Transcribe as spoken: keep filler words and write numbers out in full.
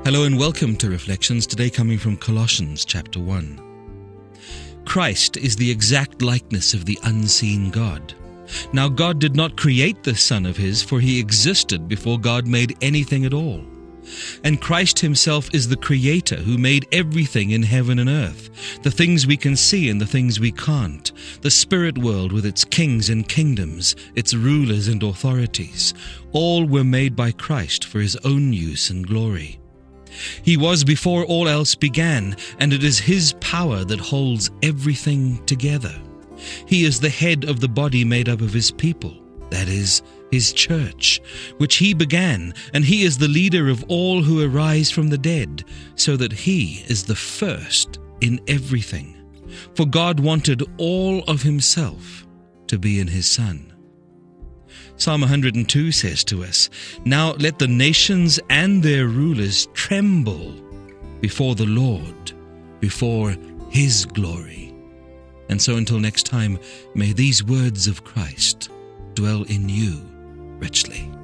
Hello and welcome to Reflections, today coming from Colossians chapter one. Christ is the exact likeness of the unseen God. Now God did not create the Son of His, for He existed before God made anything at all. And Christ Himself is the Creator who made everything in heaven and earth, the things we can see and the things we can't, the spirit world with its kings and kingdoms, its rulers and authorities. All were made by Christ for His own use and glory. He was before all else began, and it is His power that holds everything together. He is the head of the body made up of His people, that is, His church, which He began, and He is the leader of all who arise from the dead, so that He is the first in everything. For God wanted all of Himself to be in His Son. Psalm one hundred two says to us, "Now let the nations and their rulers tremble before the Lord, before His glory." And so until next time, may these words of Christ dwell in you richly.